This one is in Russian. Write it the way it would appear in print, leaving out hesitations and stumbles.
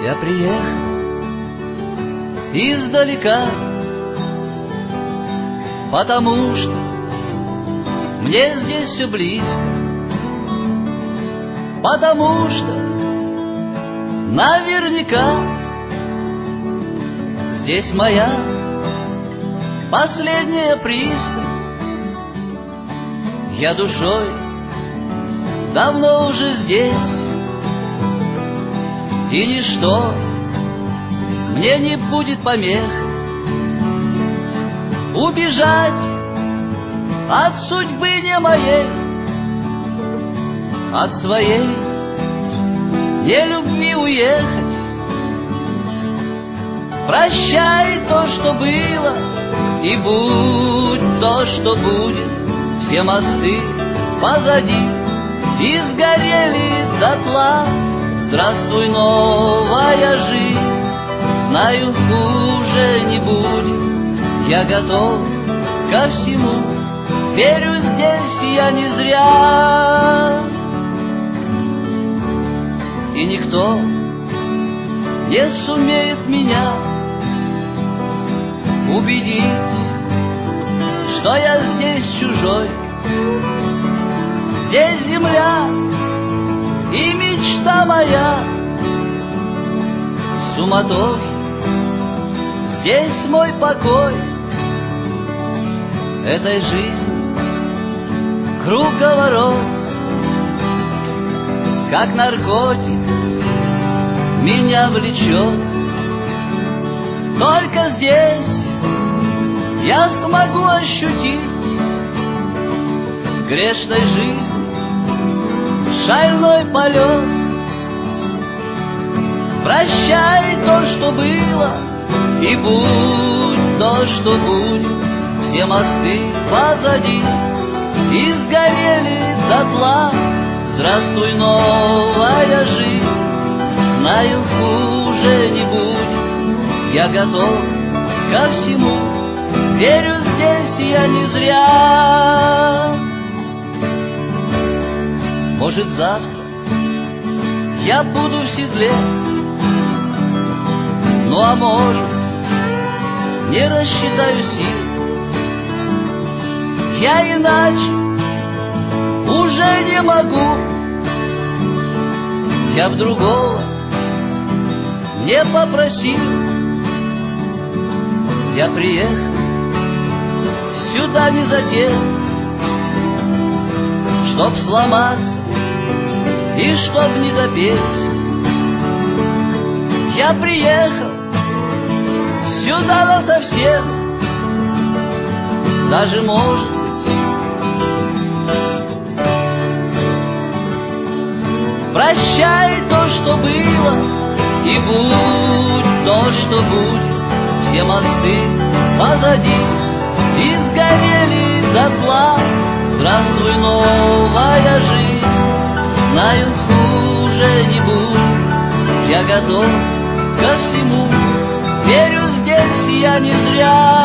Я приехал издалека, потому что мне здесь все близко, потому что наверняка здесь моя последняя пристань. Я душой давно уже здесь, и ничто мне не будет помехой убежать от судьбы не моей, от своей нелюбви уехать. Прощай то, что было, и будь то, что будет. Все мосты позади и сгорели дотла. Здравствуй, новая жизнь, знаю, хуже не будет. Я готов ко всему, верю, здесь я не зря. И никто не сумеет меня убедить, что я здесь чужой. Здесь земля и мечта моя, суматохи, здесь мой покой. Этой жизни круговорот, как наркотик, меня влечет. Только здесь я смогу ощутить грешной жизни шальной полет. Прощай то, что было, и будь то, что будет. Все мосты позади и сгорели дотла. Здравствуй, новая жизнь, знаю, хуже не будет. Я готов ко всему, верю, здесь я не зря. Может, завтра я буду в седле, ну а может, не рассчитаю сил. Я иначе уже не могу, я в другого не попросил. Я приехал сюда не за тем, чтоб сломаться и чтоб не допеть. Я приехал сюда насовсем, даже, может быть, прощай то, что было, и будь то, что будет. Все мосты позади и сгорели дотла. Здравствуй, новая жизнь, знаю, хуже не будет. Я готов ко всему, верю, здесь я не зря.